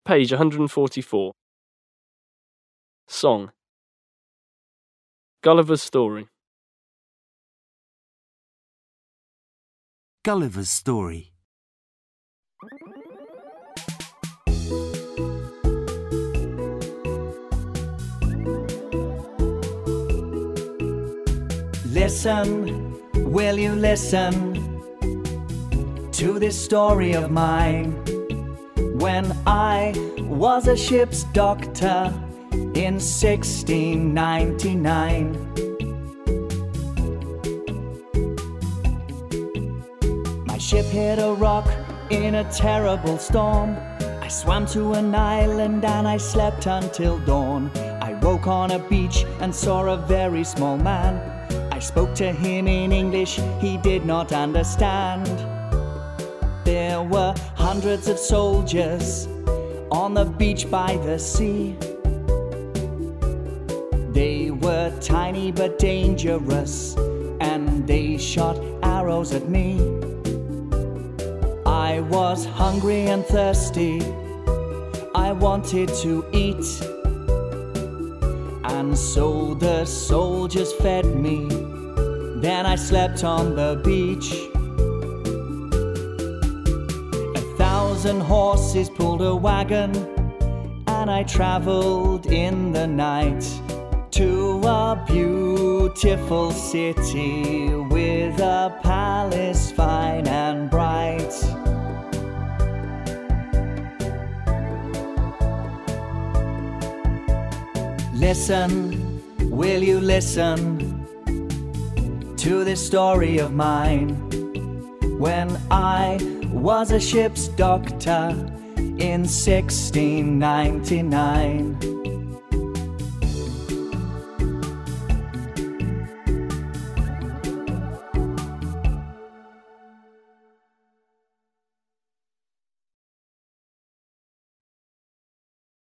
Page 144. Song. Gulliver's Story. Gulliver's Story. Listen, will you listen to this story of mine? When I was a ship's doctor in 1699, my ship hit a rock in a terrible storm. I swam to an island and I slept until dawn. I woke on a beach and saw a very small man. I spoke to him in English, he did not understand. There were hundreds of soldiers on the beach by the sea. They were tiny but dangerous, and they shot arrows at me. I was hungry and thirsty, I wanted to eat, and so the soldiers fed me. Then I slept on the beach. 1,000 horses pulled a wagon, and I traveled in the night to a beautiful city with a palace fine and bright. Listen, will you listen to this story of mine? When I was a ship's doctor in 1699,